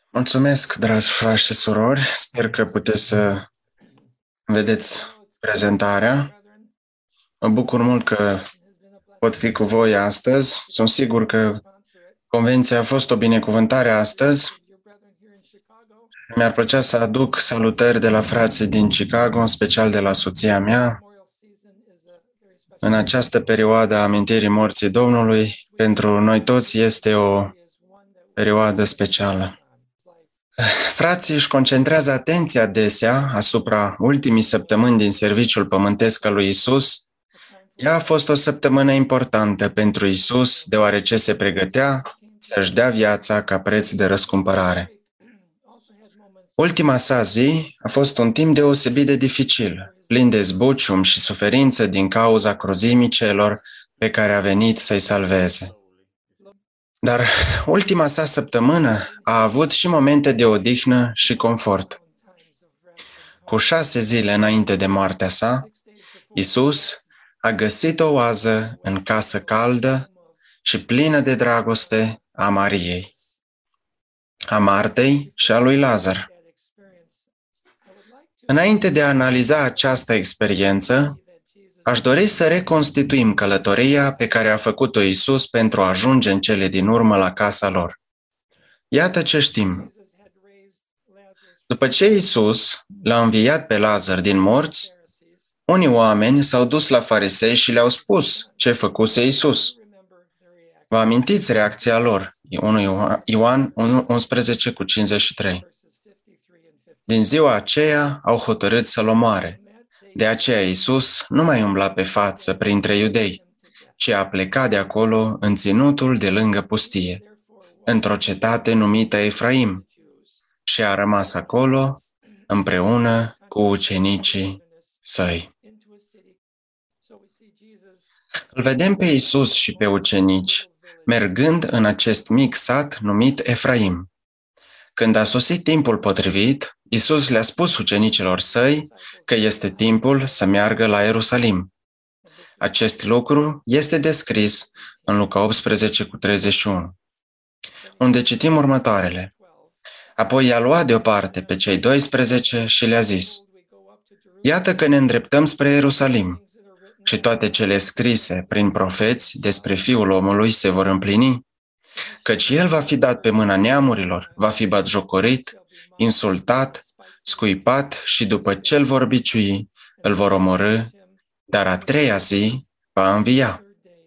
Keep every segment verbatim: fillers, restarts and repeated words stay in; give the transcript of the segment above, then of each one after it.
Mulțumesc, dragi frați și surori. Sper că puteți să vedeți prezentarea. Mă bucur mult că pot fi cu voi astăzi. Sunt sigur că convenția a fost o binecuvântare astăzi. Mi-ar plăcea să aduc salutări de la frații din Chicago, în special de la soția mea. În această perioadă a amintirii morții Domnului, pentru noi toți este o perioadă specială. Frații își concentrează atenția adesea asupra ultimii săptămâni din serviciul pământesc al lui Isus. Ea a fost o săptămână importantă pentru Isus, deoarece se pregătea să-și dea viața ca preț de răscumpărare. Ultima sa zi a fost un timp deosebit de dificil, plin de zbucium și suferință din cauza cruzimii celor pe care a venit să-i salveze. Dar ultima sa săptămână a avut și momente de odihnă și confort. Cu șase zile înainte de moartea sa, Isus a găsit o oază în casă caldă și plină de dragoste a Mariei, a Martei și a lui Lazar. Înainte de a analiza această experiență, aș dori să reconstituim călătoria pe care a făcut-o Isus pentru a ajunge în cele din urmă la casa lor. Iată ce știm. După ce Isus l-a înviat pe Lazar din morți, unii oameni s-au dus la farisei și le-au spus ce făcuse Isus. Vă amintiți reacția lor? Ioan unsprezece cu cincizeci și trei. Din ziua aceea au hotărât să-l omoare. De aceea Isus nu mai umbla pe față printre iudei, ci a plecat de acolo în ținutul de lângă pustie, într-o cetate numită Efraim, și a rămas acolo împreună cu ucenicii săi. Îl vedem pe Isus și pe ucenici mergând în acest mic sat numit Efraim. Când a sosit timpul potrivit, Isus le-a spus ucenicilor săi că este timpul să meargă la Ierusalim. Acest lucru este descris în Luca optsprezece cu treizeci și unu, unde citim următoarele. Apoi i-a luat deoparte pe cei doisprezece și le-a zis: Iată că ne îndreptăm spre Ierusalim și toate cele scrise prin profeți despre Fiul omului se vor împlini, căci el va fi dat pe mâna neamurilor, va fi batjocorit, insultat, scuipat și după ce îl vor biciui, îl vor omorâ, dar a treia zi va învia.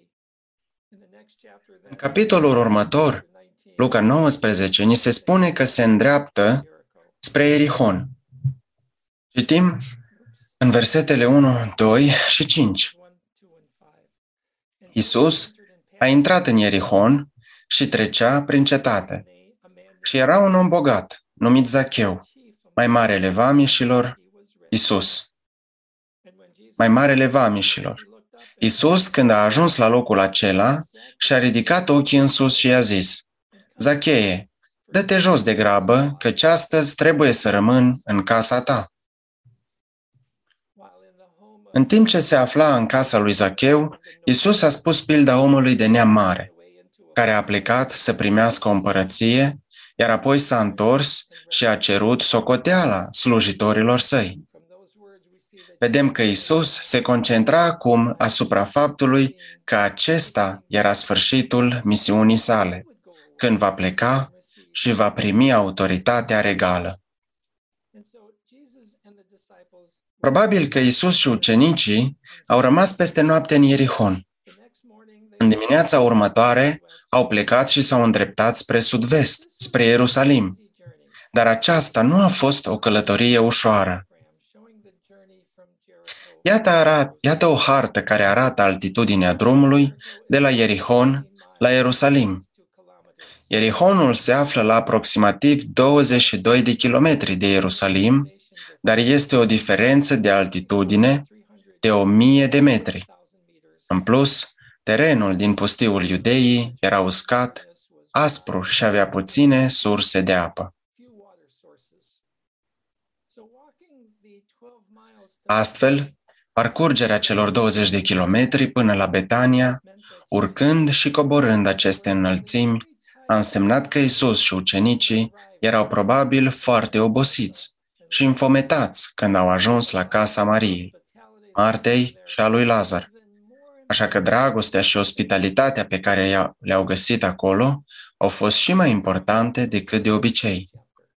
În capitolul următor, Luca nouăsprezece, ni se spune că se îndreaptă spre Ierihon. Citim în versetele unu, doi și cinci. Isus a intrat în Ierihon și trecea prin cetate. Și era un om bogat, numit Zacheu, mai marele vamișilor, Isus. Mai marele vamișilor. Isus, când a ajuns la locul acela, și-a ridicat ochii în sus și i-a zis: Zacheie, dă-te jos de grabă, căci astăzi trebuie să rămân în casa ta. În timp ce se afla în casa lui Zacheu, Isus a spus pilda omului de neam mare, care a plecat să primească o împărăție, iar apoi s-a întors și a cerut socoteala slujitorilor săi. Vedem că Isus se concentra acum asupra faptului că acesta era sfârșitul misiunii sale, când va pleca și va primi autoritatea regală. Probabil că Isus și ucenicii au rămas peste noapte în Ierihon. În dimineața următoare au plecat și s-au îndreptat spre sud-vest, spre Ierusalim. Dar aceasta nu a fost o călătorie ușoară. Iată, arat, iată o hartă care arată altitudinea drumului de la Ierihon la Ierusalim. Ierihonul se află la aproximativ douăzeci și doi de kilometri de Ierusalim, dar este o diferență de altitudine de o mie de metri. În plus, terenul din pustiul Iudeii era uscat, aspru și avea puține surse de apă. Astfel, parcurgerea celor douăzeci de kilometri până la Betania, urcând și coborând aceste înălțimi, A însemnat că Isus și ucenicii erau probabil foarte obosiți și înfometați când au ajuns la casa Mariei, Martei și a lui Lazar. Așa că dragostea și ospitalitatea pe care le-au găsit acolo au fost și mai importante decât de obicei.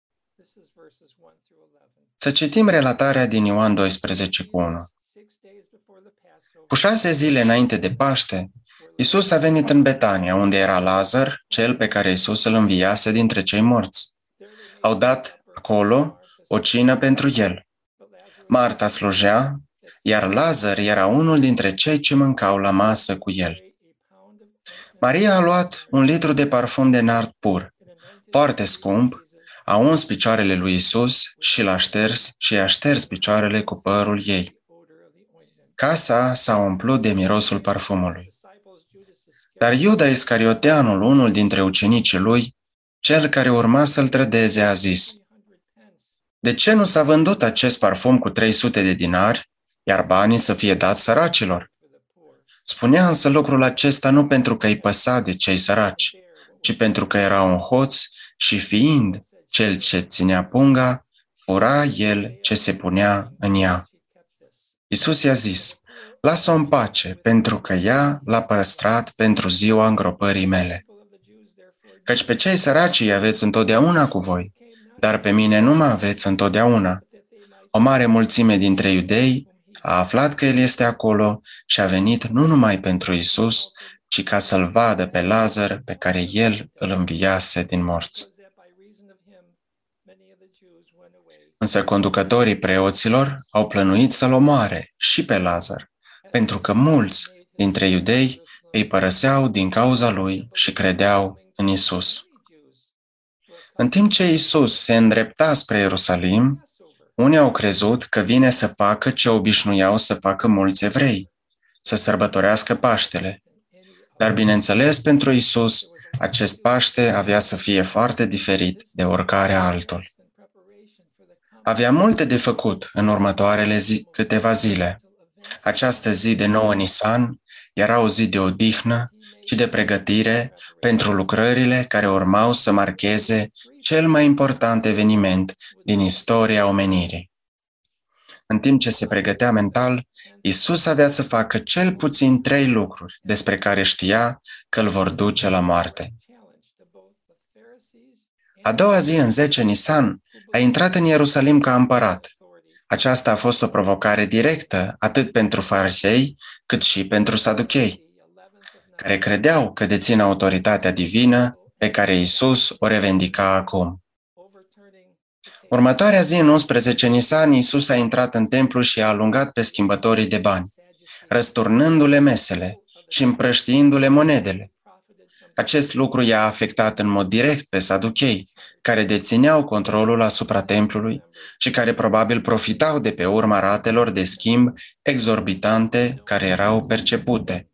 Să citim relatarea din Ioan doisprezece cu unu. Cu șase zile înainte de Paște, Isus a venit în Betania, unde era Lazar, cel pe care Isus îl înviase dintre cei morți. Au dat acolo o cină pentru el. Marta slujea, iar Lazar era unul dintre cei ce mâncau la masă cu el. Maria a luat un litru de parfum de nard pur, foarte scump, a uns picioarele lui Isus și l-a șters și i-a șters picioarele cu părul ei. Casa s-a umplut de mirosul parfumului. Dar Iuda Iscarioteanul, unul dintre ucenicii lui, cel care urma să-l trădeze, a zis: de ce nu s-a vândut acest parfum cu trei sute de dinari, iar banii să fie dați săracilor? Spunea însă lucrul acesta nu pentru că îi păsa de cei săraci, ci pentru că era un hoț și fiind cel ce ținea punga, fura el ce se punea în ea. Iisus i-a zis: lasă-o în pace, pentru că ea l-a păstrat pentru ziua îngropării mele. Căci pe cei săraci îi aveți întotdeauna cu voi, dar pe mine nu mă aveți întotdeauna. O mare mulțime dintre iudei a aflat că el este acolo și a venit nu numai pentru Iisus, ci ca să-l vadă pe Lazar pe care el îl înviase din morți. Însă conducătorii preoților au plănuit să-l omoare și pe Lazar, pentru că mulți dintre iudei îi părăseau din cauza lui și credeau în Iisus. În timp ce Iisus se îndrepta spre Ierusalim, unii au crezut că vine să facă ce obișnuiau să facă mulți evrei, să sărbătorească Paștele. Dar, bineînțeles, pentru Iisus, acest Paște avea să fie foarte diferit de oricare altul. Avea multe de făcut în următoarele zi, câteva zile. Această zi de nouă Nisan era o zi de odihnă și de pregătire pentru lucrările care urmau să marcheze cel mai important eveniment din istoria omenirii. În timp ce se pregătea mental, Iisus avea să facă cel puțin trei lucruri despre care știa că îl vor duce la moarte. A doua zi, în zece Nisan, a intrat în Ierusalim ca împărat. Aceasta a fost o provocare directă atât pentru farisei cât și pentru saduchei, care credeau că dețin autoritatea divină pe care Iisus o revendica acum. Următoarea zi, în unsprezece Nisan, Iisus a intrat în templu și a alungat pe schimbătorii de bani, răsturnându-le mesele și împrăștiindu-le monedele. Acest lucru i-a afectat în mod direct pe saduchei, care dețineau controlul asupra templului și care probabil profitau de pe urma ratelor de schimb exorbitante care erau percepute.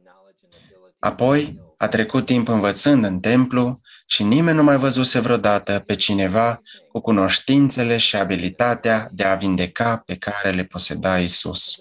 Apoi a trecut timp învățând în templu și nimeni nu mai văzuse vreodată pe cineva cu cunoștințele și abilitatea de a vindeca pe care le poseda Iisus.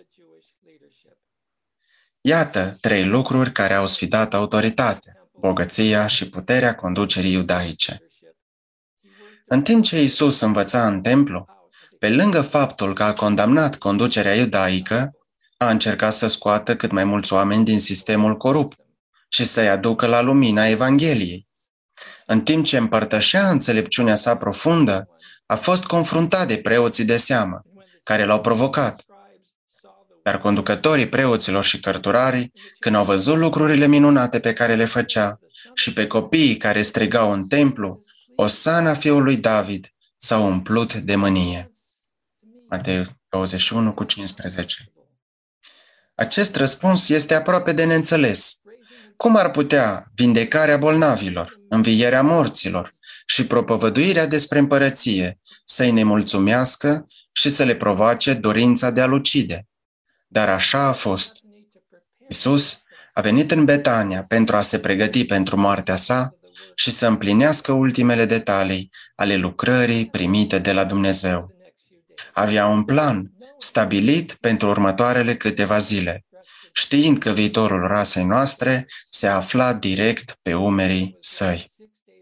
Iată trei lucruri care au sfidat autoritatea, bogăția și puterea conducerii iudaice. În timp ce Iisus învăța în templu, pe lângă faptul că a condamnat conducerea iudaică, a încercat să scoată cât mai mulți oameni din sistemul corupt și să-i aducă la lumina Evangheliei. În timp ce împărtășea înțelepciunea sa profundă, a fost confruntat de preoții de seamă, care l-au provocat. Dar conducătorii preoților și cărturarii, când au văzut lucrurile minunate pe care le făcea și pe copiii care strigau în templu, Osana fiului David, s-au umplut de mânie. Matei douăzeci și unu cu cincisprezece. Acest răspuns este aproape de neînțeles. Cum ar putea vindecarea bolnavilor, învierea morților și propovăduirea despre împărăție să-i nemulțumească și să le provoace dorința de a-l ucide? Dar așa a fost. Iisus a venit în Betania pentru a se pregăti pentru moartea sa și să împlinească ultimele detalii ale lucrării primite de la Dumnezeu. Avea un plan stabilit pentru următoarele câteva zile, știind că viitorul rasei noastre se afla direct pe umerii săi.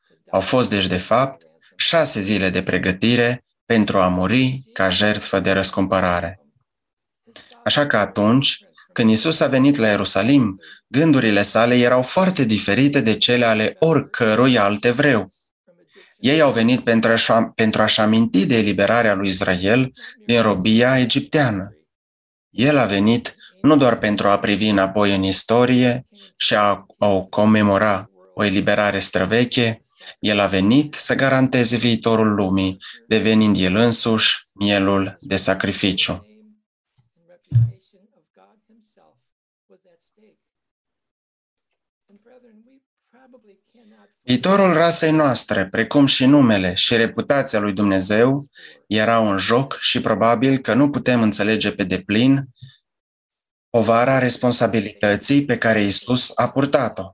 Au fost deci de fapt șase zile de pregătire pentru a muri ca jertfă de răscumpărare. Așa că atunci, când Iisus a venit la Ierusalim, gândurile sale erau foarte diferite de cele ale oricărui alt evreu. Ei au venit pentru, a, pentru a-și aminti de eliberarea lui Israel din robia egipteană. El a venit nu doar pentru a privi înapoi în istorie și a o comemora o eliberare străveche, el a venit să garanteze viitorul lumii, devenind el însuși mielul de sacrificiu. Viitorul rasei noastre, precum și numele și reputația lui Dumnezeu, erau în joc și probabil că nu putem înțelege pe deplin povara responsabilității pe care Iisus a purtat-o.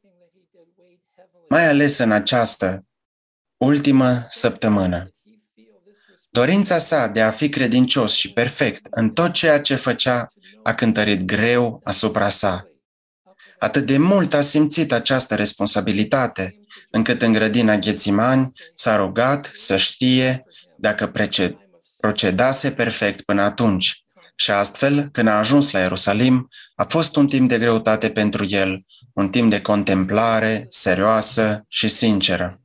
Mai ales în această ultimă săptămână. Dorința sa de a fi credincios și perfect în tot ceea ce făcea a cântărit greu asupra sa. Atât de mult a simțit această responsabilitate, încât în grădina Ghețimani s-a rugat să știe dacă procedase perfect până atunci. Și astfel, când a ajuns la Ierusalim, a fost un timp de greutate pentru el, un timp de contemplare serioasă și sinceră.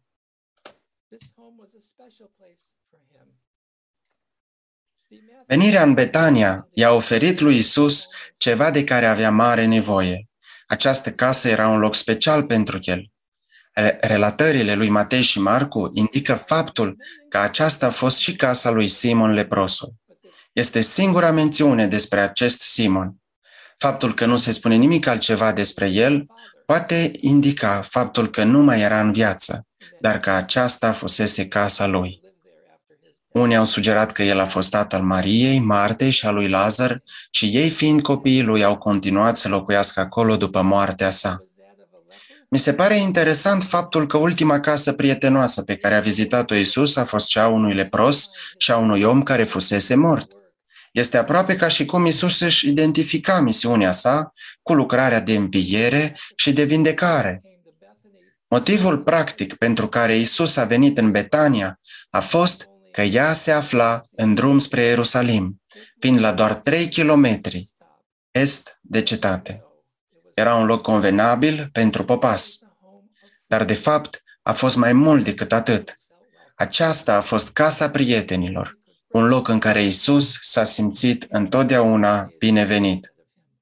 Venirea în Betania i-a oferit lui Iisus ceva de care avea mare nevoie. Această casă era un loc special pentru el. Relatările lui Matei și Marcu indică faptul că aceasta a fost și casa lui Simon leprosul. Este singura mențiune despre acest Simon. Faptul că nu se spune nimic altceva despre el poate indica faptul că nu mai era în viață, dar că aceasta fusese casa lui. Unii au sugerat că el a fost tatăl Mariei, Martei și a lui Lazar și ei, fiind copiii lui, au continuat să locuiască acolo după moartea sa. Mi se pare interesant faptul că ultima casă prietenoasă pe care a vizitat-o Iisus a fost cea a unui lepros și a unui om care fusese mort. Este aproape ca și cum Iisus își identifica misiunea sa cu lucrarea de înviere și de vindecare. Motivul practic pentru care Iisus a venit în Betania a fost că ea se afla în drum spre Ierusalim, fiind la doar trei kilometri est de cetate. Era un loc convenabil pentru popas. Dar de fapt a fost mai mult decât atât. Aceasta a fost casa prietenilor, un loc în care Iisus s-a simțit întotdeauna binevenit.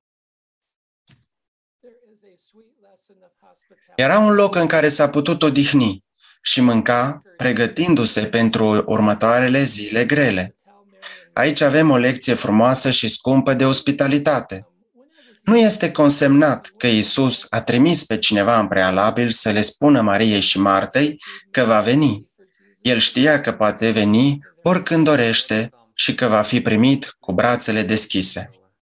Era un loc în care s-a putut odihni și mânca, pregătindu-se pentru următoarele zile grele. Aici avem o lecție frumoasă și scumpă de ospitalitate. Nu este consemnat că Iisus a trimis pe cineva în prealabil să le spună Mariei și Martei că va veni. El știa că poate veni oricând dorește și că va fi primit cu brațele deschise.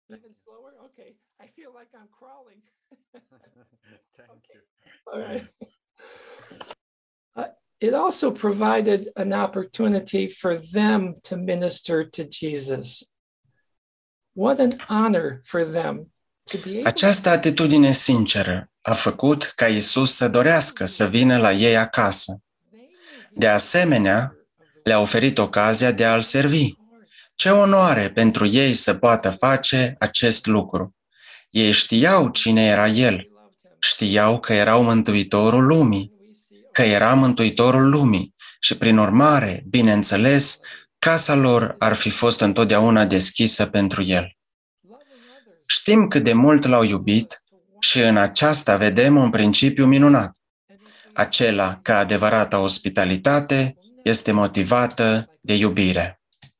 It also provided an opportunity for them to minister to Jesus. What an honor for them to be able. Această atitudine sinceră a făcut ca Iisus să dorească să vină la ei acasă. De asemenea, le-a oferit ocazia de a-L servi. Ce onoare pentru ei să poată face acest lucru. Ei știau cine era El. Știau că erau Mântuitorul lumii. Că era Mântuitorul lumii și, prin urmare, bineînțeles, casa lor ar fi fost întotdeauna deschisă pentru El. Știm cât de mult L-au iubit și în aceasta vedem un principiu minunat. Acela că adevărata ospitalitate este motivată de iubire.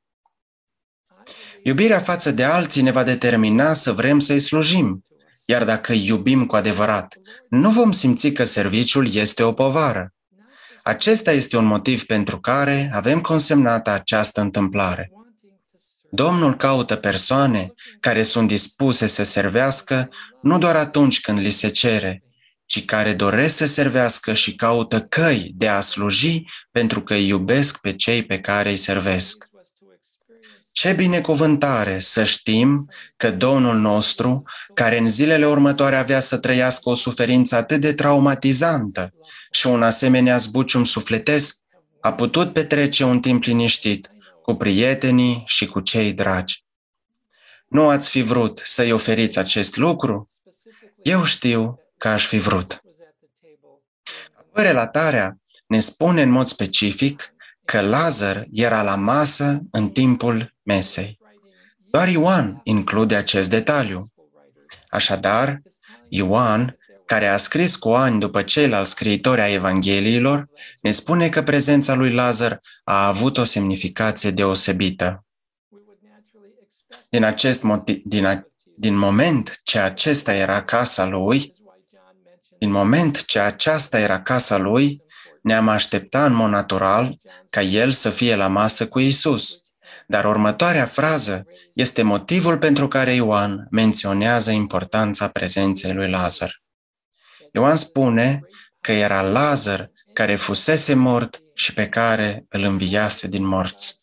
Iubirea față de alții ne va determina să vrem să-i slujim, iar dacă îi iubim cu adevărat, nu vom simți că serviciul este o povară. Acesta este un motiv pentru care avem consemnată această întâmplare. Domnul caută persoane care sunt dispuse să servească nu doar atunci când li se cere, ci care doresc să servească și caută căi de a sluji pentru că îi iubesc pe cei pe care îi servesc. Ce binecuvântare să știm că Domnul nostru, care în zilele următoare avea să trăiască o suferință atât de traumatizantă și un asemenea zbucium sufletesc, a putut petrece un timp liniștit cu prietenii și cu cei dragi. Nu ați fi vrut să-i oferiți acest lucru? Eu știu că aș fi vrut. Apoi relatarea ne spune în mod specific că Lazar era la masă în timpul mesei. Doar Ioan include acest detaliu. Așadar, Ioan, care a scris cu ani după ceilalți scriitori ai Evangheliilor, ne spune că prezența lui Lazar a avut o semnificație deosebită. Din acest motiv, din, a, din moment ce acesta era casa lui, din moment ce aceasta era casa lui, ne-am aștepta în mod natural ca el să fie la masă cu Iisus. Dar următoarea frază este motivul pentru care Ioan menționează importanța prezenței lui Lazar. Ioan spune că era Lazar care fusese mort și pe care îl înviase din morți.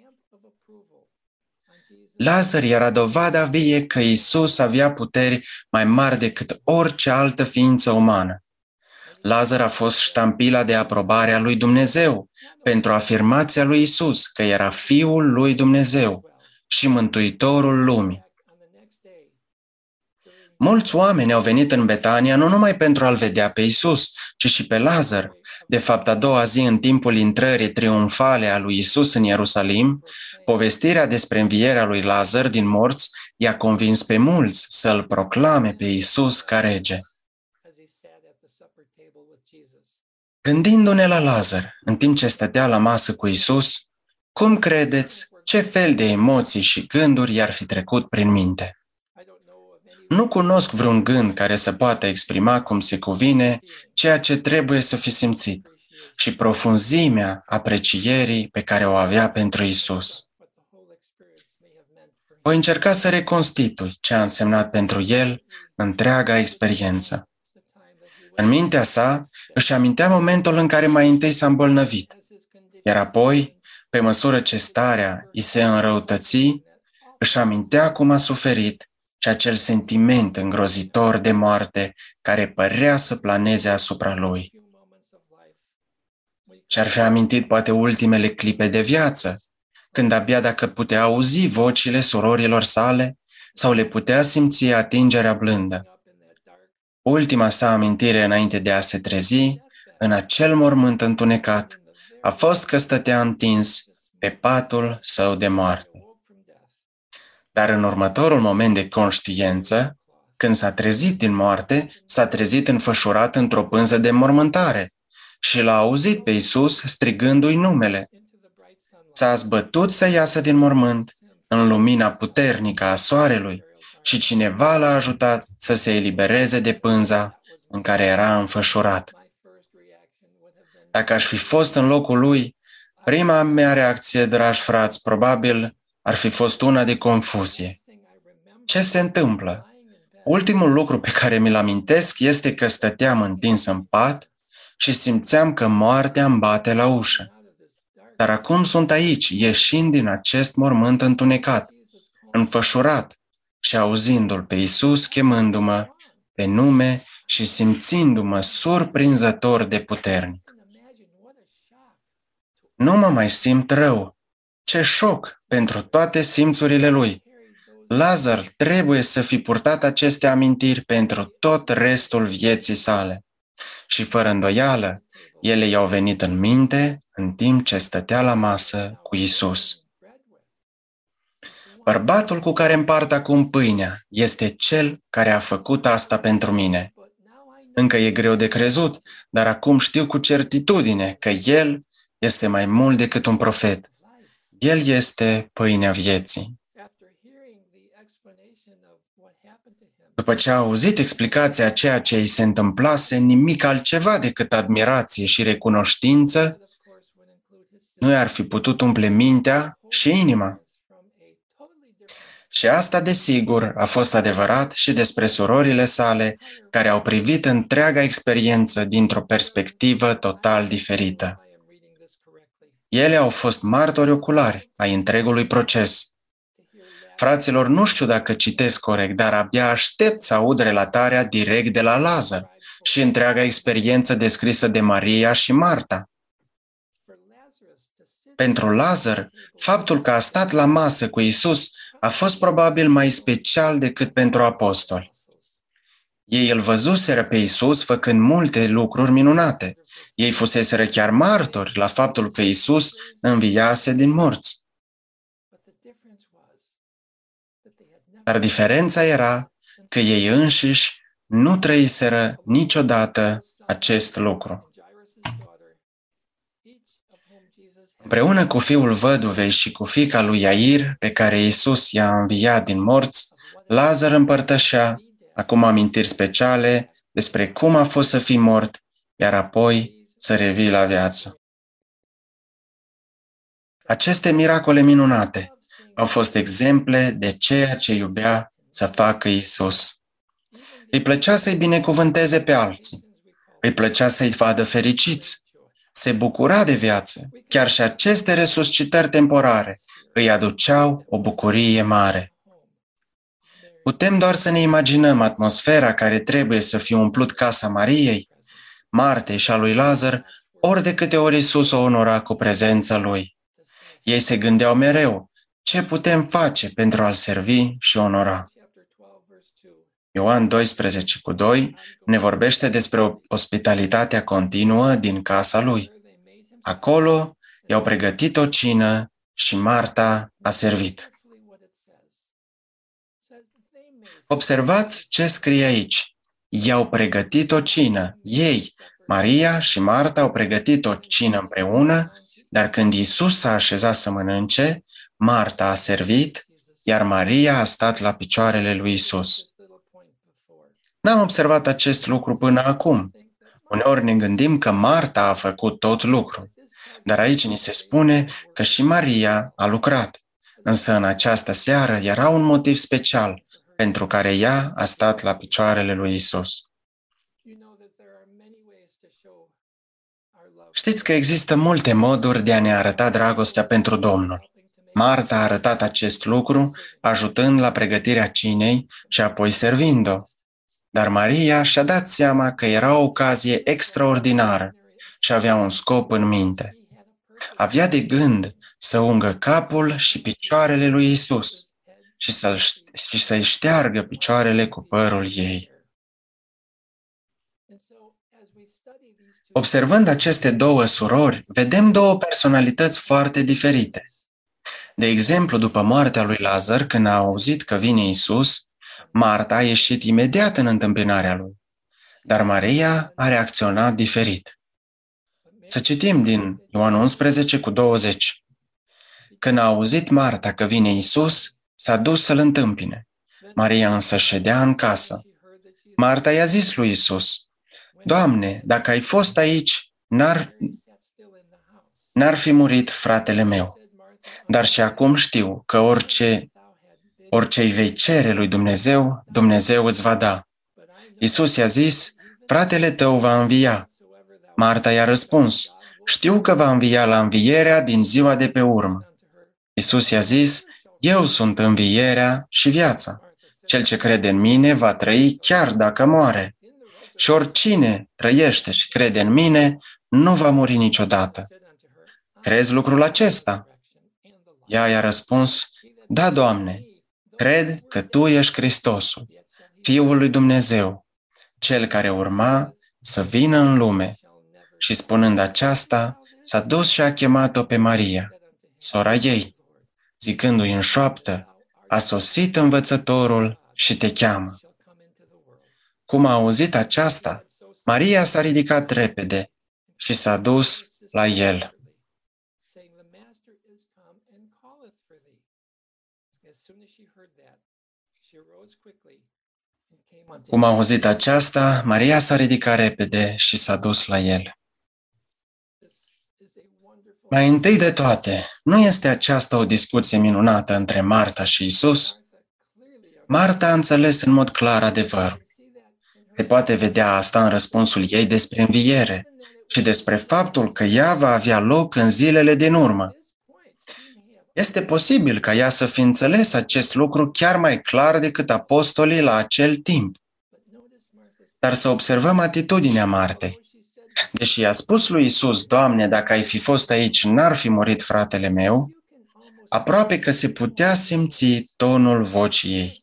Lazar era dovada vie că Iisus avea puteri mai mari decât orice altă ființă umană. Lazar a fost ștampila de aprobare a lui Dumnezeu pentru afirmația lui Iisus că era Fiul lui Dumnezeu și Mântuitorul lumii. Mulți oameni au venit în Betania nu numai pentru a-L vedea pe Iisus, ci și pe Lazar. De fapt, a doua zi, în timpul intrării triumfale a lui Iisus în Ierusalim, povestirea despre învierea lui Lazar din morți i-a convins pe mulți să-L proclame pe Iisus ca rege. Gândindu-ne la Lazar, în timp ce stătea la masă cu Iisus, cum credeți ce fel de emoții și gânduri i-ar fi trecut prin minte? Nu cunosc vreun gând care să poată exprima cum se cuvine ceea ce trebuie să fi simțit și profunzimea aprecierii pe care o avea pentru Iisus. Voi încerca să reconstitui ce a însemnat pentru el întreaga experiență. În mintea sa, își amintea momentul în care mai întâi s-a îmbolnăvit, iar apoi, pe măsură ce starea îi se înrăutăți, își amintea cum a suferit și acel sentiment îngrozitor de moarte care părea să planeze asupra lui. Și-ar fi amintit poate ultimele clipe de viață, când abia dacă putea auzi vocile surorilor sale sau le putea simți atingerea blândă. Ultima sa amintire înainte de a se trezi, în acel mormânt întunecat, a fost că stătea întins pe patul său de moarte. Dar în următorul moment de conștiență, când s-a trezit din moarte, s-a trezit înfășurat într-o pânză de mormântare și l-a auzit pe Iisus strigându-i numele. S-a zbătut să iasă din mormânt în lumina puternică a soarelui și cineva l-a ajutat să se elibereze de pânza în care era înfășurat. Dacă aș fi fost în locul lui, prima mea reacție, dragi frați, probabil ar fi fost una de confuzie. Ce se întâmplă? Ultimul lucru pe care mi-l amintesc este că stăteam întins în pat și simțeam că moartea îmi bate la ușă. Dar acum sunt aici, ieșind din acest mormânt întunecat, înfășurat și auzindu-L pe Iisus chemându-mă pe nume și simțindu-mă surprinzător de puternic. Nu mă mai simt rău. Ce șoc pentru toate simțurile lui! Lazar trebuie să fi purtat aceste amintiri pentru tot restul vieții sale. Și fără îndoială, ele i-au venit în minte în timp ce stătea la masă cu Iisus. Bărbatul cu care împart acum pâinea este cel care a făcut asta pentru mine. Încă e greu de crezut, dar acum știu cu certitudine că el este mai mult decât un profet. El este pâinea vieții. După ce a auzit explicația a ceea ce îi se întâmplase, nimic altceva decât admirație și recunoștință nu i-ar fi putut umple mintea și inima. Și asta, desigur, a fost adevărat și despre surorile sale, care au privit întreaga experiență dintr-o perspectivă total diferită. Ele au fost martori oculari ai întregului proces Fraților, nu știu dacă citesc corect, dar abia aștept să aud relatarea direct de la Lazar și întreaga experiență descrisă de Maria și Marta. Pentru Lazar, faptul că a stat la masă cu Iisus a fost probabil mai special decât pentru apostoli. Ei îl văzuseră pe Iisus făcând multe lucruri minunate. Ei fuseseră chiar martori la faptul că Iisus înviase din morți. Dar diferența era că ei înșiși nu trăiseră niciodată acest lucru. Împreună cu fiul văduvei și cu fiica lui Iair, pe care Iisus i-a înviat din morți, Lazar împărtășea acum amintiri speciale despre cum a fost să fii mort, iar apoi să revii la viață. Aceste miracole minunate au fost exemple de ceea ce iubea să facă Iisus. Îi plăcea să-i binecuvânteze pe alții. Îi plăcea să-i vadă fericiți. Se bucura de viață. Chiar și aceste resuscitări temporare îi aduceau o bucurie mare. Putem doar să ne imaginăm atmosfera care trebuie să fie umplut casa Mariei, Martei și a lui Lazar, ori de câte ori Iisus o onora cu prezența lui. Ei se gândeau mereu, ce putem face pentru a-L servi și onora? Ioan doisprezece cu doi ne vorbește despre ospitalitatea continuă din casa lui. Acolo i-au pregătit o cină și Marta a servit. Observați ce scrie aici. I-au pregătit o cină. Ei, Maria și Marta, au pregătit o cină împreună, dar când Iisus s-a așezat să mănânce, Marta a servit, iar Maria a stat la picioarele lui Iisus. N-am observat acest lucru până acum. Uneori ne gândim că Marta a făcut tot lucrul, dar aici ni se spune că și Maria a lucrat. Însă în această seară era un motiv special pentru care ea a stat la picioarele lui Iisus. Știți că există multe moduri de a ne arăta dragostea pentru Domnul. Marta a arătat acest lucru, ajutând la pregătirea cinei și apoi servind-o. Dar Maria și-a dat seama că era o ocazie extraordinară și avea un scop în minte. Avea de gând să ungă capul și picioarele lui Iisus și, să-l, și să-i șteargă picioarele cu părul ei. Observând aceste două surori, vedem două personalități foarte diferite. De exemplu, după moartea lui Lazar, când a auzit că vine Iisus, Marta a ieșit imediat în întâmpinarea lui, dar Maria a reacționat diferit. Să citim din Ioan unsprezece cu douăzeci. Când a auzit Marta că vine Iisus, s-a dus să-l întâmpine. Maria însă ședea în casă. Marta i-a zis lui Iisus: Doamne, dacă ai fost aici, n-ar, n-ar fi murit fratele meu. Dar și acum știu că orice, orice îi vei cere lui Dumnezeu, Dumnezeu îți va da. Iisus i-a zis: Fratele tău va învia. Marta i-a răspuns: Știu că va învia la învierea din ziua de pe urmă. Iisus i-a zis: Eu sunt învierea și viața. Cel ce crede în mine va trăi chiar dacă moare. Și oricine trăiește și crede în mine nu va muri niciodată. Crezi lucrul acesta? Ea i-a răspuns: Da, Doamne, cred că Tu ești Hristosul, Fiul lui Dumnezeu, Cel care urma să vină în lume. Și spunând aceasta, s-a dus și a chemat-o pe Maria, sora ei, zicându-i în șoaptă: A sosit învățătorul și te cheamă. Cum a auzit aceasta, Maria s-a ridicat repede și s-a dus la el. Cum a auzit aceasta, Maria s-a ridicat repede și s-a dus la el. Mai întâi de toate, nu este aceasta o discuție minunată între Marta și Iisus? Marta a înțeles în mod clar adevărul. Se poate vedea asta în răspunsul ei despre înviere și despre faptul că ea va avea loc în zilele din urmă. Este posibil ca ea să fi înțeles acest lucru chiar mai clar decât apostolii la acel timp. Dar să observăm atitudinea Martei. Deși i-a spus lui Isus, Doamne, dacă ai fi fost aici, n-ar fi murit fratele meu, aproape că se putea simți tonul vocii ei.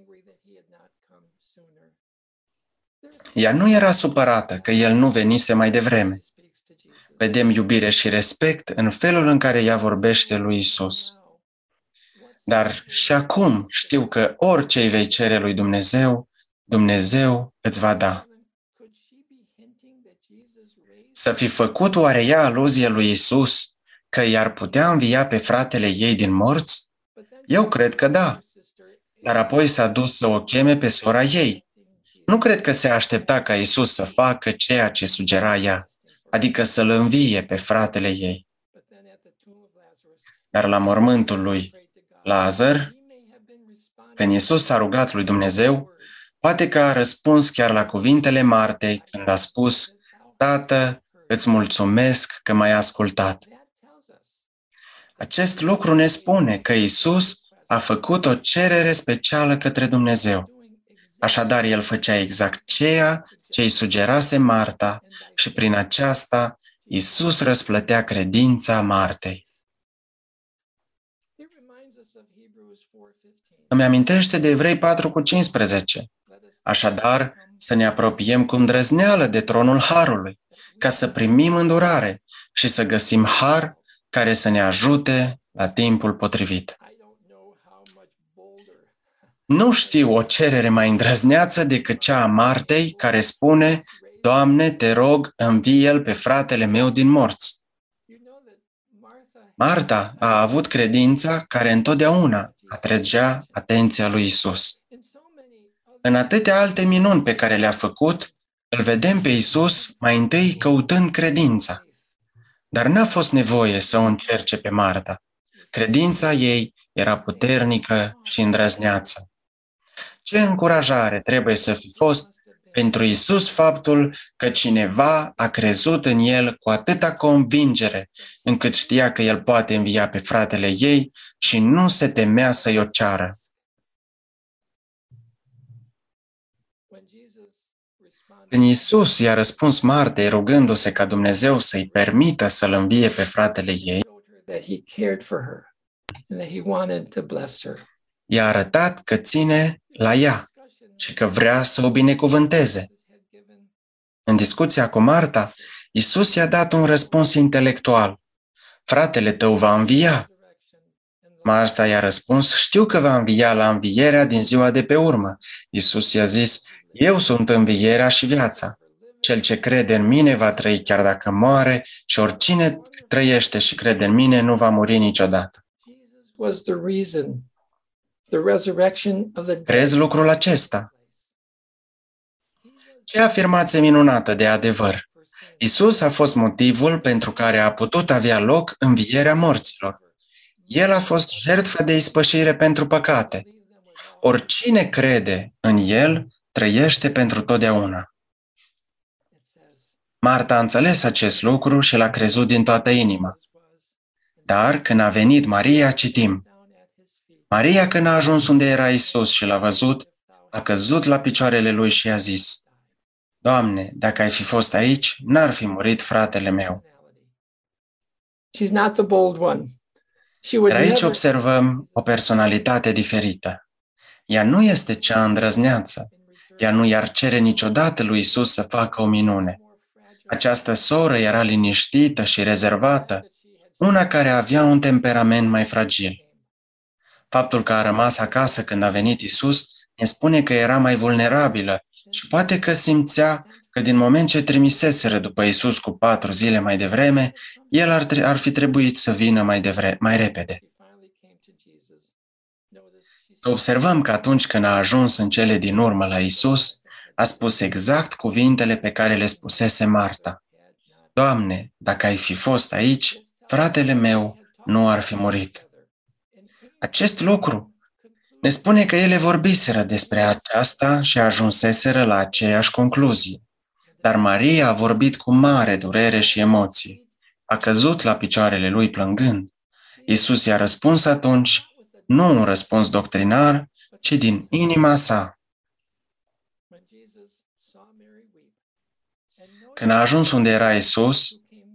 Ea nu era supărată că el nu venise mai devreme. Vedem iubire și respect în felul în care ea vorbește lui Isus. Dar și acum știu că orice îi vei cere lui Dumnezeu, Dumnezeu îți va da. Să fi făcut oare ea aluzie lui Isus că i-ar putea învia pe fratele ei din morți? Eu cred că da. Dar apoi s-a dus să o cheme pe sora ei. Nu cred că se aștepta ca Isus să facă ceea ce sugera ea, adică să-l învie pe fratele ei. Dar la mormântul lui Lazar, când Isus s-a rugat lui Dumnezeu, poate că a răspuns chiar la cuvintele Martei când a spus, Tată, îți mulțumesc că m-ai ascultat. Acest lucru ne spune că Isus a făcut o cerere specială către Dumnezeu. Așadar, el făcea exact ceea ce îi sugerase Marta și prin aceasta Isus răsplătea credința Martei. Îmi amintește de Evrei patru cu cincisprezece. Așadar, să ne apropiem cu îndrăzneală de tronul Harului, ca să primim îndurare și să găsim har care să ne ajute la timpul potrivit. Nu știu o cerere mai îndrăzneață decât cea a Martei, care spune, Doamne, te rog, învie-l pe fratele meu din morți. Marta a avut credința care întotdeauna atrăgea atenția lui Isus. În atâtea alte minuni pe care le-a făcut, îl vedem pe Isus mai întâi căutând credința. Dar n-a fost nevoie să o încerce pe Marta. Credința ei era puternică și îndrăzneață. Ce încurajare trebuie să fi fost pentru Isus faptul că cineva a crezut în el cu atâta convingere, încât știa că el poate învia pe fratele ei și nu se temea să-i o ceară. Când Iisus i-a răspuns Martei rugându-se ca Dumnezeu să-i permită să-l învie pe fratele ei, i-a arătat că ține la ea și că vrea să o binecuvânteze. În discuția cu Marta, Iisus i-a dat un răspuns intelectual. Fratele tău va învia. Marta i-a răspuns, știu că va învia la învierea din ziua de pe urmă. Iisus i-a zis, eu sunt învierea și viața. Cel ce crede în mine va trăi chiar dacă moare și oricine trăiește și crede în mine nu va muri niciodată. Crezi lucrul acesta? Ce afirmație minunată de adevăr! Iisus a fost motivul pentru care a putut avea loc învierea morților. El a fost jertfă de ispășire pentru păcate. Oricine crede în El, trăiește pentru totdeauna. Marta a înțeles acest lucru și l-a crezut din toată inima. Dar când a venit Maria, citim, Maria, când a ajuns unde era Isus și l-a văzut, a căzut la picioarele lui și a zis, Doamne, dacă ai fi fost aici, n-ar fi murit fratele meu. Dar aici observăm o personalitate diferită. Ea nu este cea îndrăzneață. Ea nu i-ar cere niciodată lui Isus să facă o minune. Această soră era liniștită și rezervată, una care avea un temperament mai fragil. Faptul că a rămas acasă când a venit Isus ne spune că era mai vulnerabilă și poate că simțea că din moment ce trimiseseră după Isus cu patru zile mai devreme, el ar, tre- ar fi trebuit să vină mai, devre- mai repede. Să observăm că atunci când a ajuns în cele din urmă la Isus, a spus exact cuvintele pe care le spusese Marta. Doamne, dacă ai fi fost aici, fratele meu nu ar fi murit. Acest lucru ne spune că ele vorbiseră despre aceasta și ajunseseră la aceeași concluzie. Dar Maria a vorbit cu mare durere și emoție. A căzut la picioarele lui plângând. Iisus i-a răspuns atunci, nu un răspuns doctrinar, ci din inima sa. Când a ajuns unde era Iisus,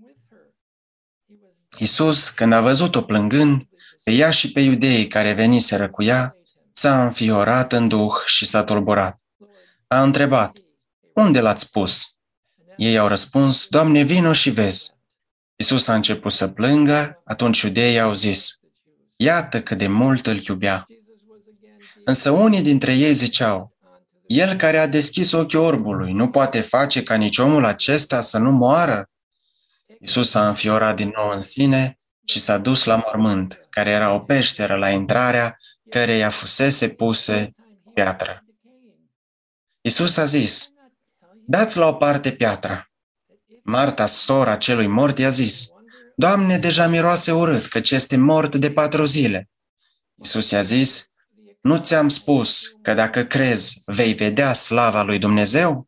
Iisus, când a văzut-o plângând, pe ea și pe iudeii care veniseră cu ea, s-a înfiorat în duh și s-a tulburat. A întrebat, unde l-ați pus? Ei au răspuns, Doamne, vino și vezi. Iisus a început să plângă, atunci iudeii au zis, iată cât de mult îl iubea. Însă unii dintre ei ziceau, el care a deschis ochii orbului nu poate face ca nici omul acesta să nu moară? Iisus s-a înfiorat din nou în sine și s-a dus la mormânt, care era o peșteră la intrarea căreia fusese puse piatră. Iisus a zis, dați la o parte piatra. Marta, sora celui mort, i-a zis, Doamne, deja miroase urât, căci este mort de patru zile. Iisus i-a zis, nu ți-am spus că dacă crezi, vei vedea slava lui Dumnezeu?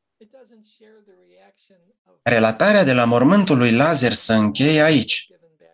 Relatarea de la mormântul lui Lazar se încheie aici.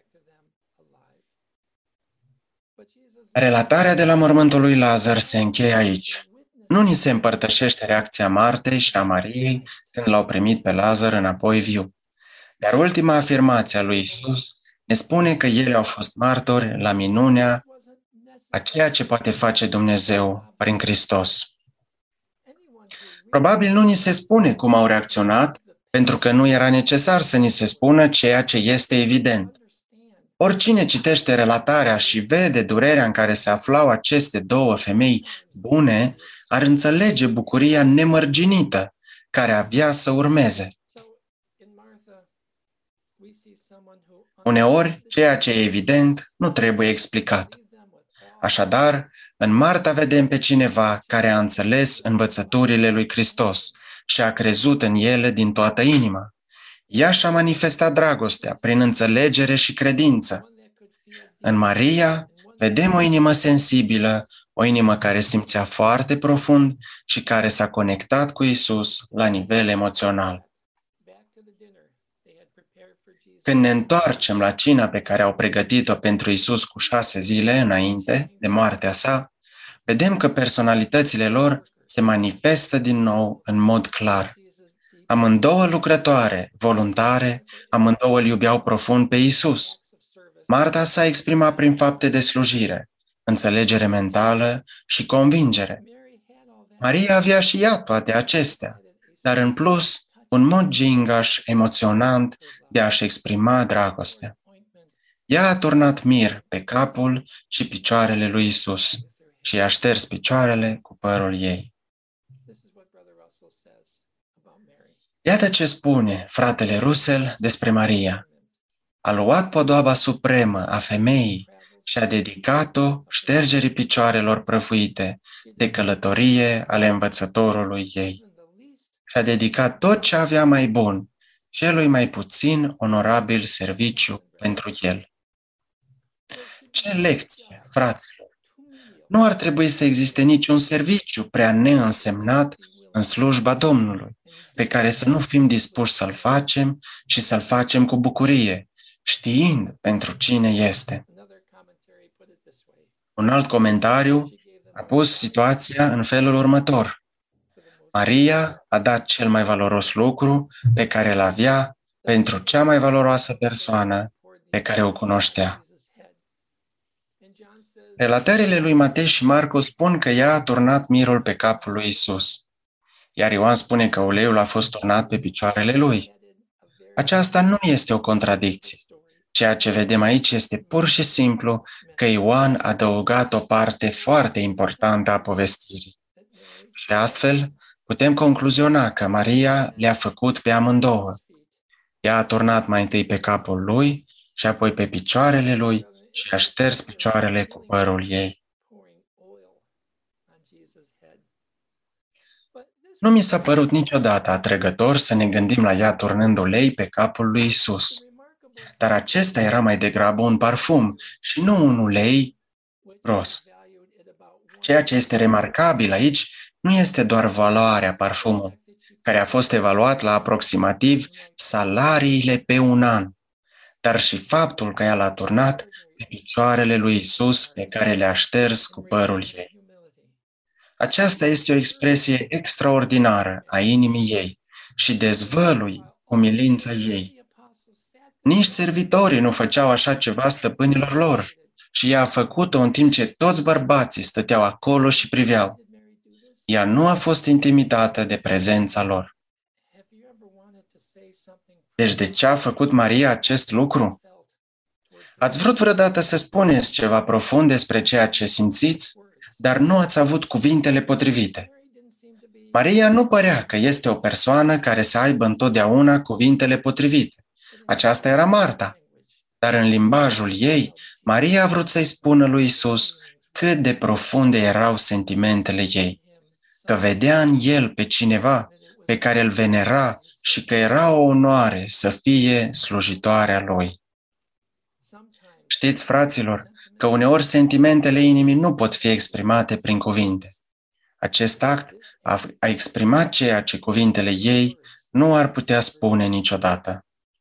Relatarea de la mormântul lui Lazar se încheie aici. Nu ni se împărtășește reacția Martei și a Mariei când l-au primit pe Lazar înapoi viu. Dar ultima afirmație a lui Iisus ne spune că ele au fost martori la minunea a ceea ce poate face Dumnezeu prin Hristos. Probabil nu ni se spune cum au reacționat, pentru că nu era necesar să ni se spună ceea ce este evident. Oricine citește relatarea și vede durerea în care se aflau aceste două femei bune, ar înțelege bucuria nemărginită care avea să urmeze. Uneori, ceea ce e evident nu trebuie explicat. Așadar, în Marta vedem pe cineva care a înțeles învățăturile lui Hristos și a crezut în ele din toată inima. Ea și-a manifestat dragostea prin înțelegere și credință. În Maria vedem o inimă sensibilă, o inimă care simțea foarte profund și care s-a conectat cu Iisus la nivel emoțional. Când ne întoarcem la cina pe care au pregătit-o pentru Iisus cu șase zile înainte de moartea sa, vedem că personalitățile lor se manifestă din nou în mod clar. Amândouă lucrătoare, voluntare, amândouă îl iubeau profund pe Iisus. Marta s-a exprimat prin fapte de slujire, înțelegere mentală și convingere. Maria avea și ea toate acestea, dar în plus, un mod gingaș, emoționant de a-și exprima dragostea. Ea a turnat mir pe capul și picioarele lui Iisus și i-a șters picioarele cu părul ei. Iată ce spune fratele Russell despre Maria. A luat podoaba supremă a femeii și a dedicat-o ștergerii picioarelor prăfuite de călătorie ale învățătorului ei. Și a dedicat tot ce avea mai bun, celui mai puțin onorabil serviciu pentru el. Ce lecție, fraților! Nu ar trebui să existe niciun serviciu prea neînsemnat în slujba Domnului, pe care să nu fim dispuși să-l facem și să-l facem cu bucurie, știind pentru cine este. Un alt comentariu a pus situația în felul următor. Maria a dat cel mai valoros lucru pe care îl avea pentru cea mai valoroasă persoană pe care o cunoștea. Relatările lui Matei și Marcu spun că ea a turnat mirul pe capul lui Iisus, iar Ioan spune că uleiul a fost turnat pe picioarele lui. Aceasta nu este o contradicție. Ceea ce vedem aici este pur și simplu că Ioan a adăugat o parte foarte importantă a povestirii. Și astfel, putem concluziona că Maria le-a făcut pe amândouă. Ea a turnat mai întâi pe capul lui și apoi pe picioarele lui și a șters picioarele cu părul ei. Nu mi s-a părut niciodată atrăgător să ne gândim la ea turnând ulei pe capul lui Isus. Dar acesta era mai degrabă un parfum și nu un ulei ros. Ceea ce este remarcabil aici nu este doar valoarea parfumului, care a fost evaluat la aproximativ salariile pe un an, dar și faptul că ea l-a turnat pe picioarele lui Isus pe care le-a șters cu părul ei. Aceasta este o expresie extraordinară a inimii ei și dezvălui umilința ei. Nici servitorii nu făceau așa ceva stăpânilor lor și ea a făcut-o în timp ce toți bărbații stăteau acolo și priveau. Ea nu a fost intimidată de prezența lor. Deci de ce a făcut Maria acest lucru? Ați vrut vreodată să spuneți ceva profund despre ceea ce simțiți, dar nu ați avut cuvintele potrivite. Maria nu părea că este o persoană care să aibă întotdeauna cuvintele potrivite. Aceasta era Marta. Dar în limbajul ei, Maria a vrut să-i spună lui Isus cât de profunde erau sentimentele ei, că vedea în el pe cineva pe care îl venera și că era o onoare să fie slujitoarea lui. Știți, fraților, că uneori sentimentele inimii nu pot fi exprimate prin cuvinte. Acest act a, a exprimat ceea ce cuvintele ei nu ar putea spune niciodată.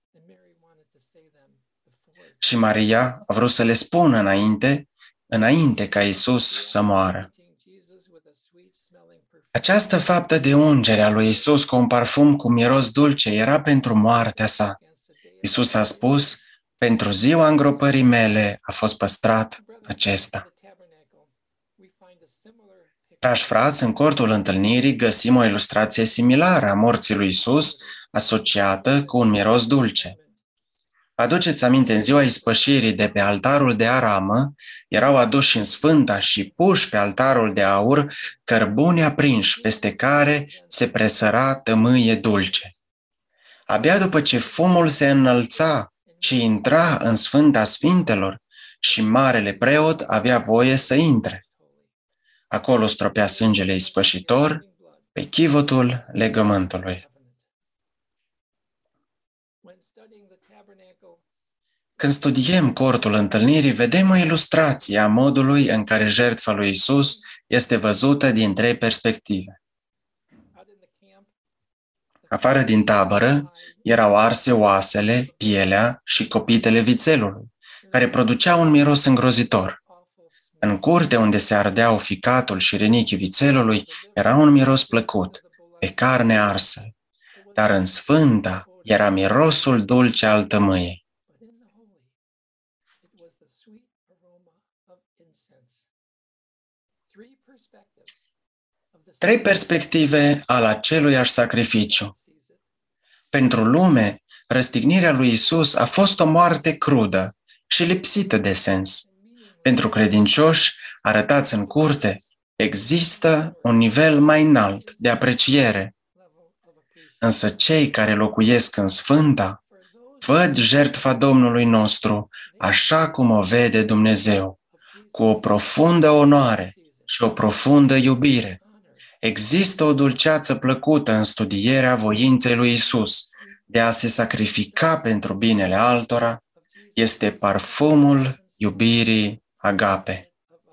Și Maria a vrut să le spună înainte, înainte ca Isus să moară. Această faptă de ungere a lui Isus cu un parfum cu miros dulce era pentru moartea sa. Isus a spus, pentru ziua îngropării mele a fost păstrat acesta. Dragi frați, în cortul întâlnirii găsim o ilustrație similară a morții lui Isus, asociată cu un miros dulce. Aduceți aminte, în ziua ispășirii de pe altarul de aramă, erau aduși în sfânta și puși pe altarul de aur cărbuni aprinși, peste care se presăra tămâie dulce. Abia după ce fumul se înălța și intra în sfânta sfintelor și marele preot avea voie să intre. Acolo stropea sângele ispășitor pe chivotul legământului. Când studiem cortul întâlnirii, vedem o ilustrație a modului în care jertfa lui Isus este văzută din trei perspective. Afară din tabără erau arse oasele, pielea și copitele vițelului, care produceau un miros îngrozitor. În curte unde se ardeau ficatul și renichii vițelului era un miros plăcut, pe carne arsă, dar în sfânta era mirosul dulce al tămâiei. Trei perspective al aceluiași sacrificiu. Pentru lume, răstignirea lui Isus a fost o moarte crudă și lipsită de sens. Pentru credincioși, arătați în curte, există un nivel mai înalt de apreciere. Însă cei care locuiesc în sfânta văd jertfa Domnului nostru așa cum o vede Dumnezeu, cu o profundă onoare și o profundă iubire. Există o dulceață plăcută în studierea voinței lui Isus de a se sacrifica pentru binele altora, este parfumul iubirii agape.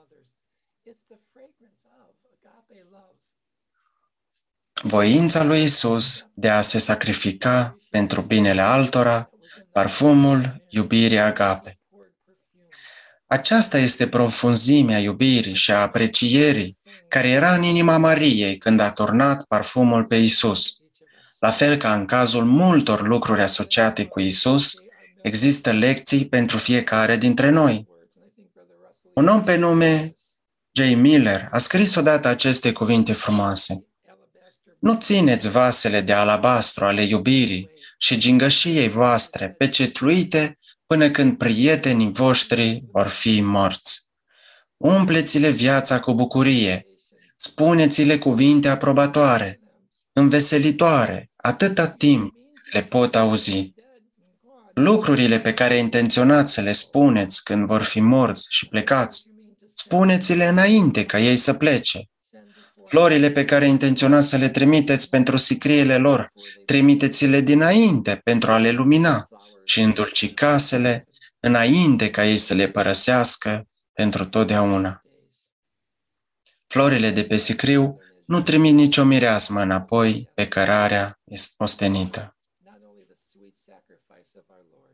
Voința lui Isus de a se sacrifica pentru binele altora, parfumul iubirii agape. Aceasta este profunzimea iubirii și a aprecierii care era în inima Mariei când a turnat parfumul pe Isus. La fel ca în cazul multor lucruri asociate cu Isus, există lecții pentru fiecare dintre noi. Un om pe nume J. Miller a scris odată aceste cuvinte frumoase. Nu țineți vasele de alabastru ale iubirii și gingășiei voastre pecetluite până când prietenii voștri vor fi morți. Umpleți-le viața cu bucurie, spuneți-le cuvinte aprobatoare, înveselitoare, atâta timp le pot auzi. Lucrurile pe care intenționați să le spuneți când vor fi morți și plecați, spuneți-le înainte ca ei să plece. Florile pe care intenționați să le trimiteți pentru sicriile lor, trimiteți-le dinainte pentru a le lumina și îndulci casele înainte ca ei să le părăsească pentru totdeauna. Florile de pe sicriu nu trimit nicio mireasmă înapoi pe cărarea ostenită.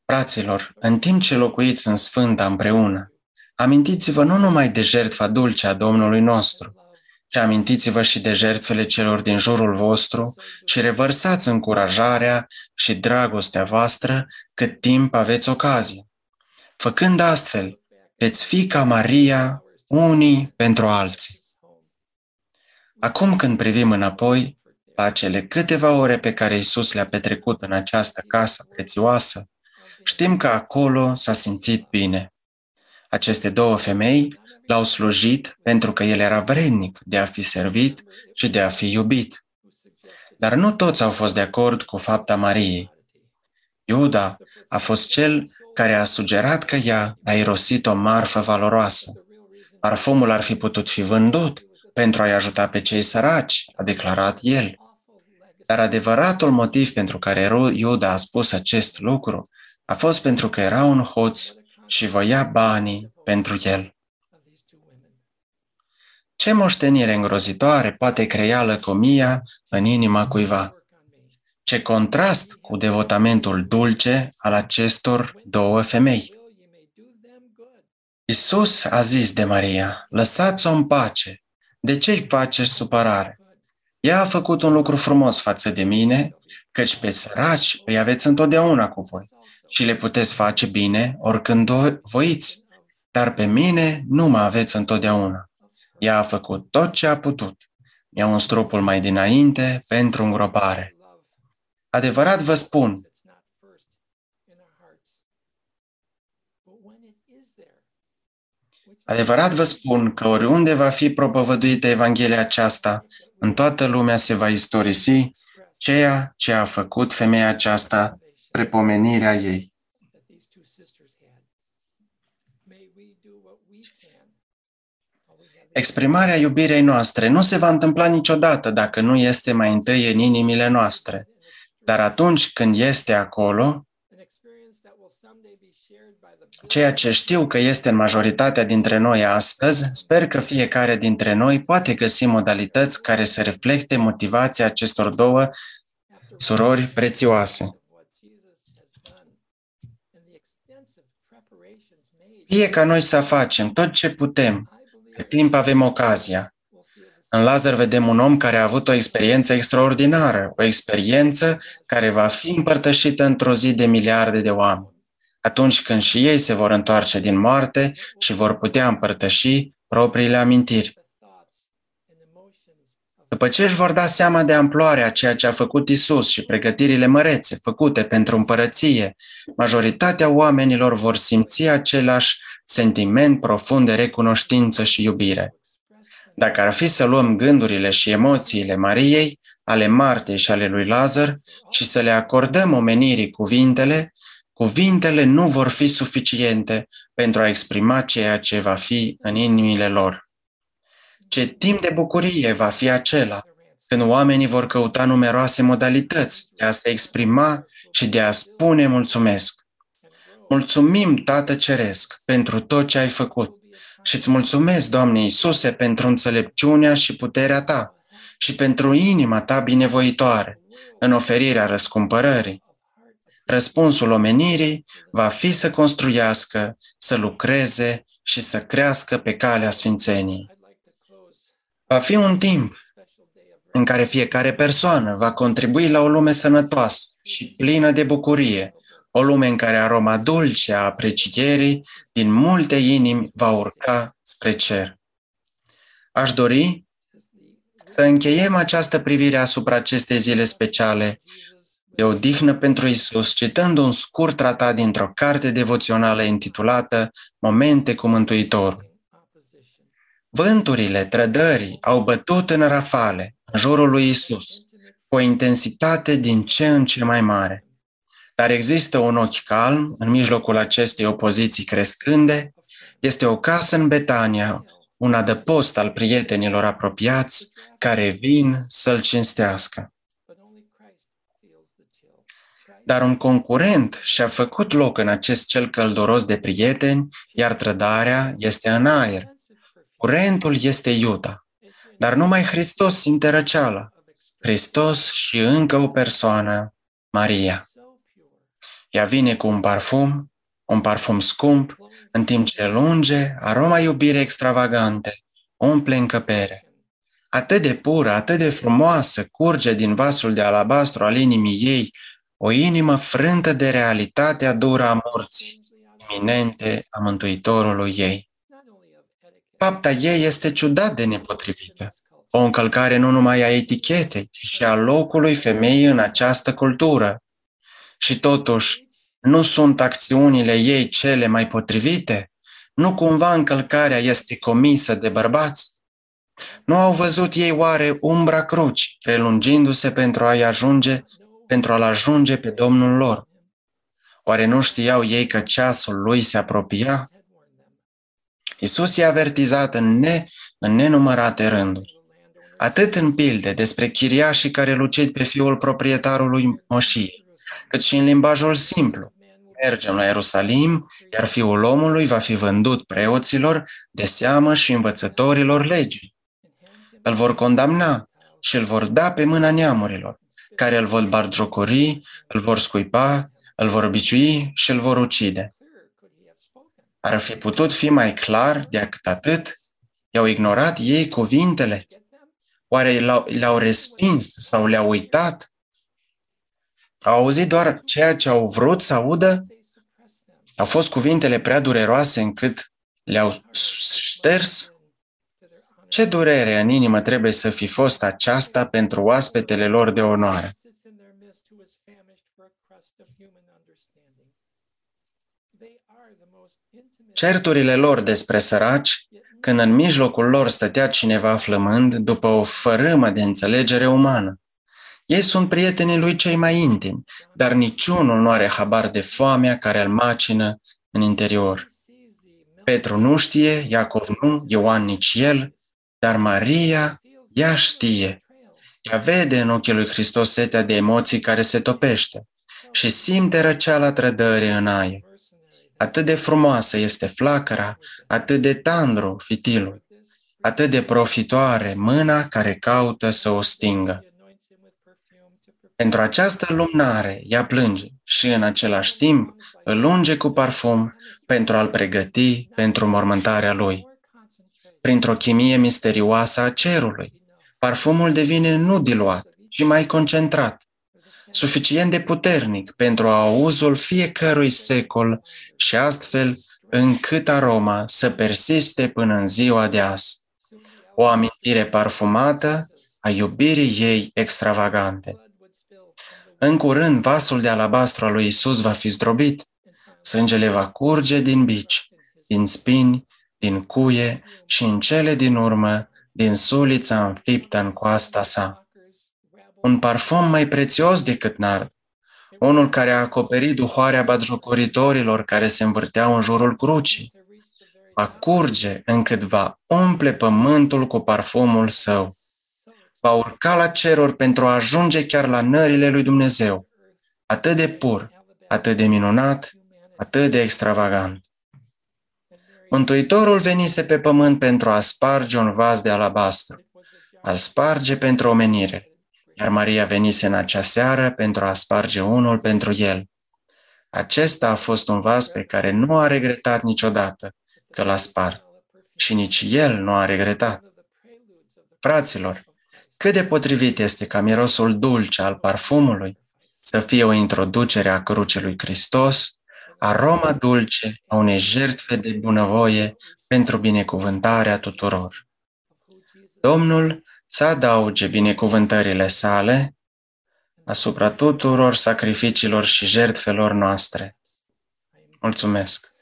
Fraților, în timp ce locuiți în Sfânta împreună, amintiți-vă nu numai de jertfa dulce a Domnului nostru, ci amintiți-vă și de jertfele celor din jurul vostru și revărsați încurajarea și dragostea voastră cât timp aveți ocazie. Făcând astfel, veți fi ca Maria unii pentru alții. Acum când privim înapoi la cele câteva ore pe care Iisus le-a petrecut în această casă prețioasă, știm că acolo s-a simțit bine. Aceste două femei l-au slujit pentru că el era vrednic de a fi servit și de a fi iubit. Dar nu toți au fost de acord cu fapta Mariei. Iuda a fost cel care a sugerat că ea a irosit o marfă valoroasă. Parfumul ar fi putut fi vândut pentru a-i ajuta pe cei săraci, a declarat el. Dar adevăratul motiv pentru care Iuda a spus acest lucru a fost pentru că era un hoț și voia banii pentru el. Ce moștenire îngrozitoare poate crea lăcomia în inima cuiva? Ce contrast cu devotamentul dulce al acestor două femei! Iisus a zis de Maria, lăsați-o în pace, de ce-i faceți supărare? Ea a făcut un lucru frumos față de mine, căci pe săraci îi aveți întotdeauna cu voi și le puteți face bine oricând voiți, dar pe mine nu mă aveți întotdeauna. Ea a făcut tot ce a putut. Mi-a uns trupul mai dinainte pentru îngropare. Adevărat vă spun, adevărat vă spun că oriunde va fi propovăduită Evanghelia aceasta, în toată lumea se va istorisi ceea ce a făcut femeia aceasta, prepomenirea ei. Exprimarea iubirii noastre nu se va întâmpla niciodată dacă nu este mai întâi în inimile noastre. Dar atunci când este acolo, ceea ce știu că este în majoritatea dintre noi astăzi, sper că fiecare dintre noi poate găsi modalități care să reflecte motivația acestor două surori prețioase. Fie ca noi să facem tot ce putem, cât timp avem ocazia. În Lazar vedem un om care a avut o experiență extraordinară, o experiență care va fi împărtășită într-o zi de miliarde de oameni, atunci când și ei se vor întoarce din moarte și vor putea împărtăși propriile amintiri. După ce își vor da seama de amploarea ceea ce a făcut Iisus și pregătirile mărețe făcute pentru împărăție, majoritatea oamenilor vor simți același sentiment profund de recunoștință și iubire. Dacă ar fi să luăm gândurile și emoțiile Mariei, ale Martei și ale lui Lazar și să le acordăm omenirii cuvintele, cuvintele nu vor fi suficiente pentru a exprima ceea ce va fi în inimile lor. Ce timp de bucurie va fi acela, când oamenii vor căuta numeroase modalități de a se exprima și de a spune mulțumesc. Mulțumim, Tată Ceresc, pentru tot ce ai făcut și îți mulțumesc, Doamne Iisuse, pentru înțelepciunea și puterea Ta și pentru inima Ta binevoitoare în oferirea răscumpărării. Răspunsul omenirii va fi să construiască, să lucreze și să crească pe calea sfințeniei. Va fi un timp în care fiecare persoană va contribui la o lume sănătoasă și plină de bucurie, o lume în care aroma dulce a aprecierii din multe inimi va urca spre cer. Aș dori să încheiem această privire asupra acestei zile speciale de odihnă pentru Iisus, citând un scurt tratat dintr-o carte devoțională intitulată Momente cu Mântuitorul. Vânturile trădării au bătut în rafale în jurul lui Iisus, cu o intensitate din ce în ce mai mare. Dar există un ochi calm în mijlocul acestei opoziții crescânde, este o casă în Betania, un adăpost al prietenilor apropiați care vin să-L cinstească. Dar un concurent și-a făcut loc în acest cel călduros de prieteni, iar trădarea este în aer. Curentul este Iuda, dar numai Hristos simte răceala. Hristos și încă o persoană, Maria. Ea vine cu un parfum, un parfum scump, în timp ce el unge, aroma iubirii extravagante umple încăpere. Atât de pură, atât de frumoasă, curge din vasul de alabastru al inimii ei, o inimă frântă de realitatea dură a morții, iminente a Mântuitorului ei. Fapta ei este ciudat de nepotrivită, o încălcare nu numai a etichetei, ci și a locului femeii în această cultură. Și totuși, nu sunt acțiunile ei cele mai potrivite? Nu cumva încălcarea este comisă de bărbați? Nu au văzut ei oare umbra crucii, prelungindu-se pentru a-i ajunge, pentru a-l ajunge pe Domnul lor? Oare nu știau ei că ceasul lui se apropia? Iisus i-a avertizat în, ne, în nenumărate rânduri, atât în pilde despre chiriașii care lucid pe fiul proprietarului moșiei, cât și în limbajul simplu. Mergem la Ierusalim, iar Fiul omului va fi vândut preoților de seamă și învățătorilor legii. Îl vor condamna și îl vor da pe mâna neamurilor, care îl vor batjocori, îl vor scuipa, îl vor biciui și îl vor ucide. Ar fi putut fi mai clar decât atât? I-au ignorat ei cuvintele? Oare le-au, le-au respins sau le-au uitat? Au auzit doar ceea ce au vrut să audă? Au fost cuvintele prea dureroase încât le-au șters? Ce durere în inimă trebuie să fi fost aceasta pentru oaspetele lor de onoare! Certurile lor despre săraci, când în mijlocul lor stătea cineva flămând după o fărâmă de înțelegere umană. Ei sunt prietenii lui cei mai intimi, dar niciunul nu are habar de foamea care îl macină în interior. Petru nu știe, Iacov nu, Ioan nici el, dar Maria, ea știe. Ea vede în ochii lui Hristos setea de emoții care se topește și simte răceala trădării în aer. Atât de frumoasă este flacăra, atât de tandru fitilul, atât de profitoare mâna care caută să o stingă. Pentru această lumnare ea plânge și în același timp îl unge cu parfum pentru a-l pregăti pentru mormântarea lui. Printr-o chimie misterioasă a cerului, parfumul devine nu diluat, ci mai concentrat, suficient de puternic pentru auzul fiecărui secol și astfel încât aroma să persiste până în ziua de azi. O amintire parfumată a iubirii ei extravagante. În curând, vasul de alabastru al lui Isus va fi zdrobit, sângele va curge din bici, din spini, din cuie și în cele din urmă, din sulița înfiptă în coasta sa. Un parfum mai prețios decât nard, unul care a acoperit duhoarea batjocoritorilor care se învârteau în jurul crucii, va curge încât va umple pământul cu parfumul său. Va urca la ceruri pentru a ajunge chiar la nările lui Dumnezeu, atât de pur, atât de minunat, atât de extravagant. Mântuitorul venise pe pământ pentru a sparge un vas de alabastru, a-l sparge pentru omenire, iar Maria venise în acea seară pentru a sparge unul pentru el. Acesta a fost un vas pe care nu a regretat niciodată că l-a spart și nici el nu a regretat. Fraților, cât de potrivit este ca mirosul dulce al parfumului să fie o introducere a crucii lui Hristos, aroma dulce a unei jertfe de bunăvoie pentru binecuvântarea tuturor. Domnul să adauge binecuvântările sale asupra tuturor sacrificiilor și jertfelor noastre. Mulțumesc!